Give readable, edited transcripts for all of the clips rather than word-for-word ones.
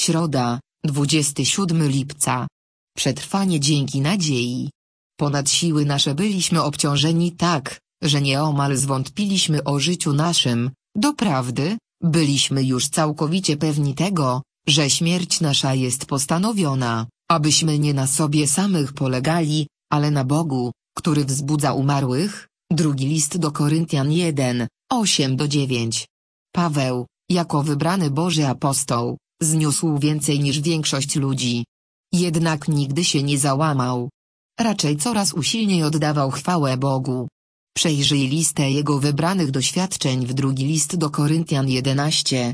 Środa, 27 lipca. Przetrwanie dzięki nadziei. Ponad siły nasze byliśmy obciążeni tak, że nieomal zwątpiliśmy o życiu naszym. Doprawdy, byliśmy już całkowicie pewni tego, że śmierć nasza jest postanowiona, abyśmy nie na sobie samych polegali, ale na Bogu, który wzbudza umarłych. Drugi list do Koryntian 1, 8-9. Paweł, jako wybrany Boży apostoł, zniósł więcej niż większość ludzi. Jednak nigdy się nie załamał. Raczej coraz usilniej oddawał chwałę Bogu. Przejrzyj listę jego wybranych doświadczeń w drugi list do Koryntian 11,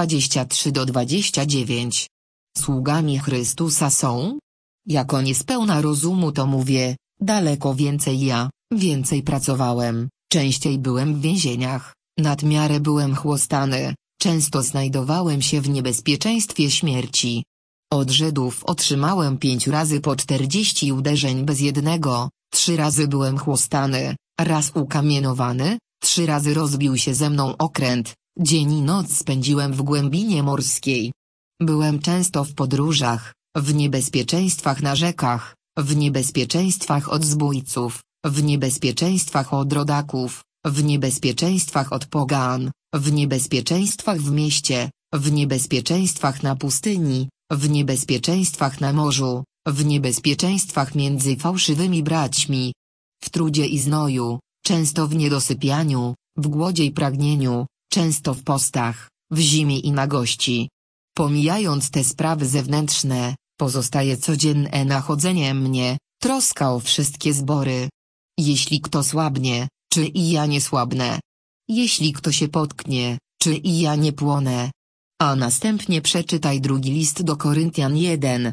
23-29. Sługami Chrystusa są? Jako niespełna rozumu to mówię, daleko więcej ja, więcej pracowałem, częściej byłem w więzieniach, nadmiarę byłem chłostany, często znajdowałem się w niebezpieczeństwie śmierci. Od Żydów otrzymałem 5 razy po 40 uderzeń bez jednego, 3 razy byłem chłostany, raz ukamienowany, 3 razy rozbił się ze mną okręt, dzień i noc spędziłem w głębinie morskiej. Byłem często w podróżach, w niebezpieczeństwach na rzekach, w niebezpieczeństwach od zbójców, w niebezpieczeństwach od rodaków, w niebezpieczeństwach od pogan, w niebezpieczeństwach w mieście, w niebezpieczeństwach na pustyni, w niebezpieczeństwach na morzu, w niebezpieczeństwach między fałszywymi braćmi, w trudzie i znoju, często w niedosypianiu, w głodzie i pragnieniu, często w postach, w zimie i nagości. Pomijając te sprawy zewnętrzne, pozostaje codzienne nachodzenie mnie, troska o wszystkie zbory. Jeśli kto słabnie, czy i ja nie słabnę? Jeśli kto się potknie, czy i ja nie płonę? A następnie przeczytaj drugi list do Koryntian 1,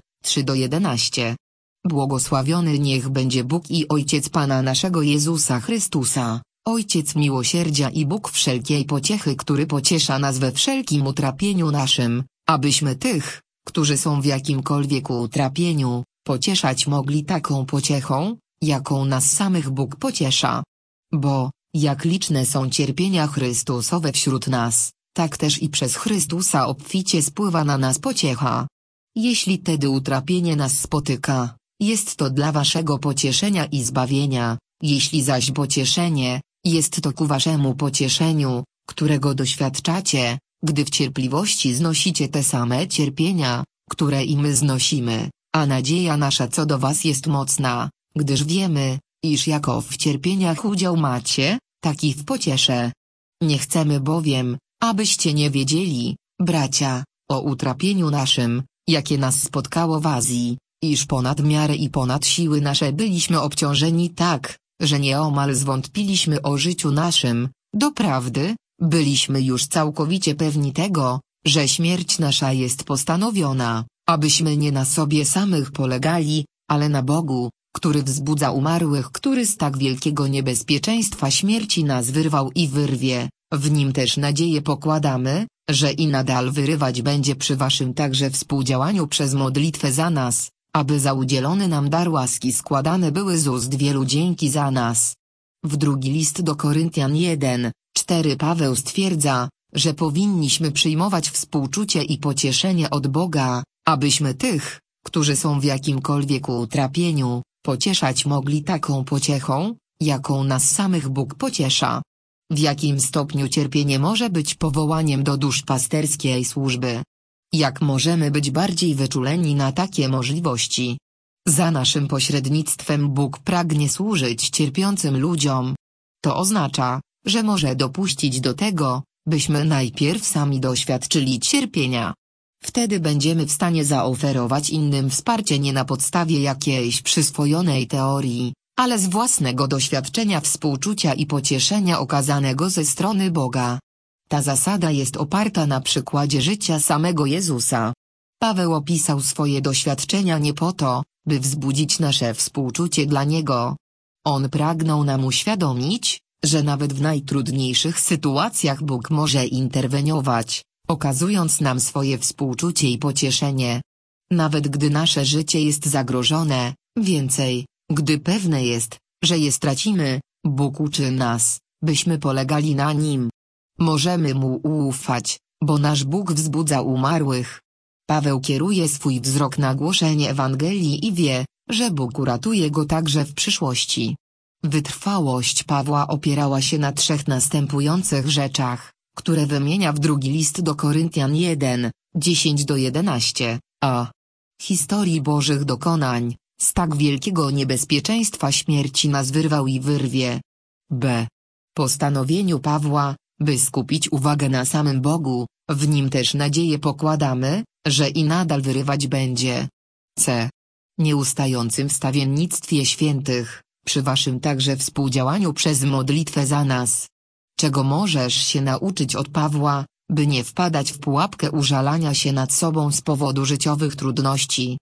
3-11. Błogosławiony niech będzie Bóg i Ojciec Pana naszego Jezusa Chrystusa, Ojciec miłosierdzia i Bóg wszelkiej pociechy, który pociesza nas we wszelkim utrapieniu naszym, abyśmy tych, którzy są w jakimkolwiek utrapieniu, pocieszać mogli taką pociechą, jaką nas samych Bóg pociesza. Bo, jak liczne są cierpienia Chrystusowe wśród nas, tak też i przez Chrystusa obficie spływa na nas pociecha. Jeśli tedy utrapienie nas spotyka, jest to dla waszego pocieszenia i zbawienia, jeśli zaś pocieszenie, jest to ku waszemu pocieszeniu, którego doświadczacie, gdy w cierpliwości znosicie te same cierpienia, które i my znosimy, a nadzieja nasza co do was jest mocna, gdyż wiemy, iż jako w cierpieniach udział macie, tak i w pociesze. Nie chcemy bowiem, abyście nie wiedzieli, bracia, o utrapieniu naszym, jakie nas spotkało w Azji, iż ponad miarę i ponad siły nasze byliśmy obciążeni tak, że nieomal zwątpiliśmy o życiu naszym. Doprawdy, byliśmy już całkowicie pewni tego, że śmierć nasza jest postanowiona, abyśmy nie na sobie samych polegali, ale na Bogu, który wzbudza umarłych, który z tak wielkiego niebezpieczeństwa śmierci nas wyrwał i wyrwie. W nim też nadzieję pokładamy, że i nadal wyrywać będzie przy waszym także współdziałaniu przez modlitwę za nas, aby za udzielony nam dar łaski składane były z ust wielu dzięki za nas. W drugi list do Koryntian 1, 4 Paweł stwierdza, że powinniśmy przyjmować współczucie i pocieszenie od Boga, abyśmy tych, którzy są w jakimkolwiek utrapieniu, pocieszać mogli taką pociechą, jaką nas samych Bóg pociesza. W jakim stopniu cierpienie może być powołaniem do duszpasterskiej służby? Jak możemy być bardziej wyczuleni na takie możliwości? Za naszym pośrednictwem Bóg pragnie służyć cierpiącym ludziom. To oznacza, że może dopuścić do tego, byśmy najpierw sami doświadczyli cierpienia. Wtedy będziemy w stanie zaoferować innym wsparcie nie na podstawie jakiejś przyswojonej teorii, ale z własnego doświadczenia współczucia i pocieszenia okazanego ze strony Boga. Ta zasada jest oparta na przykładzie życia samego Jezusa. Paweł opisał swoje doświadczenia nie po to, by wzbudzić nasze współczucie dla Niego. On pragnął nam uświadomić, że nawet w najtrudniejszych sytuacjach Bóg może interweniować, okazując nam swoje współczucie i pocieszenie. Nawet gdy nasze życie jest zagrożone, więcej, gdy pewne jest, że je stracimy, Bóg uczy nas, byśmy polegali na Nim. Możemy Mu ufać, bo nasz Bóg wzbudza umarłych. Paweł kieruje swój wzrok na głoszenie Ewangelii i wie, że Bóg uratuje go także w przyszłości. Wytrwałość Pawła opierała się na 3 następujących rzeczach, które wymienia w drugi list do Koryntian 1, 10-11, a historii Bożych dokonań, z tak wielkiego niebezpieczeństwa śmierci nas wyrwał i wyrwie. b. Postanowieniu Pawła, by skupić uwagę na samym Bogu, w Nim też nadzieję pokładamy, że i nadal wyrywać będzie. c. Nieustającym wstawiennictwie świętych, przy waszym także współdziałaniu przez modlitwę za nas. Czego możesz się nauczyć od Pawła, by nie wpadać w pułapkę użalania się nad sobą z powodu życiowych trudności.